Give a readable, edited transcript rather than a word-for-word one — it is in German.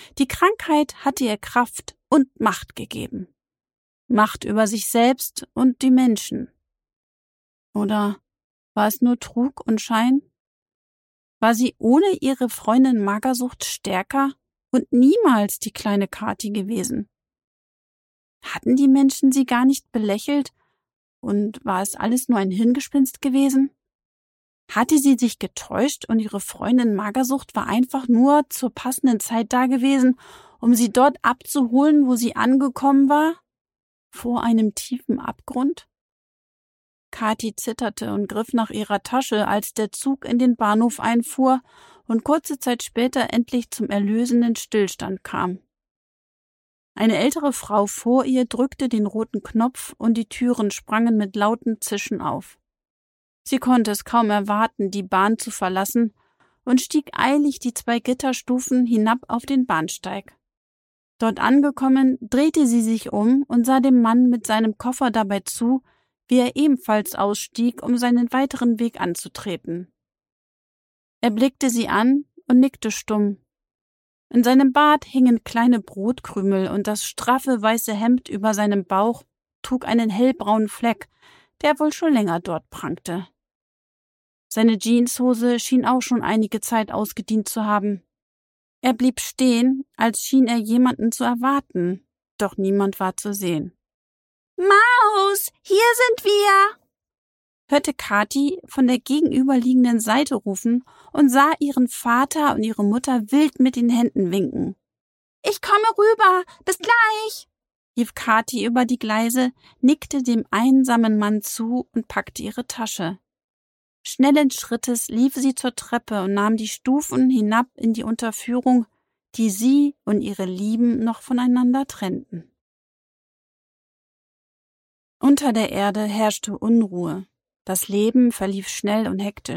Die Krankheit hatte ihr Kraft und Macht gegeben. Macht über sich selbst und die Menschen. Oder war es nur Trug und Schein? War sie ohne ihre Freundin Magersucht stärker und niemals die kleine Kathi gewesen? Hatten die Menschen sie gar nicht belächelt und war es alles nur ein Hirngespinst gewesen? Hatte sie sich getäuscht und ihre Freundin Magersucht war einfach nur zur passenden Zeit da gewesen, um sie dort abzuholen, wo sie angekommen war? Vor einem tiefen Abgrund? Kathi zitterte und griff nach ihrer Tasche, als der Zug in den Bahnhof einfuhr und kurze Zeit später endlich zum erlösenden Stillstand kam. Eine ältere Frau vor ihr drückte den roten Knopf und die Türen sprangen mit lautem Zischen auf. Sie konnte es kaum erwarten, die Bahn zu verlassen und stieg eilig die 2 Gitterstufen hinab auf den Bahnsteig. Dort angekommen, drehte sie sich um und sah dem Mann mit seinem Koffer dabei zu, wie er ebenfalls ausstieg, um seinen weiteren Weg anzutreten. Er blickte sie an und nickte stumm. In seinem Bart hingen kleine Brotkrümel und das straffe weiße Hemd über seinem Bauch trug einen hellbraunen Fleck, der wohl schon länger dort prangte. Seine Jeanshose schien auch schon einige Zeit ausgedient zu haben. Er blieb stehen, als schien er jemanden zu erwarten, doch niemand war zu sehen. »Maus, hier sind wir!« hörte Kathi von der gegenüberliegenden Seite rufen und sah ihren Vater und ihre Mutter wild mit den Händen winken. »Ich komme rüber, bis gleich«, rief Kathi über die Gleise, nickte dem einsamen Mann zu und packte ihre Tasche. Schnellen Schrittes lief sie zur Treppe und nahm die Stufen hinab in die Unterführung, die sie und ihre Lieben noch voneinander trennten. Unter der Erde herrschte Unruhe. Das Leben verlief schnell und hektisch.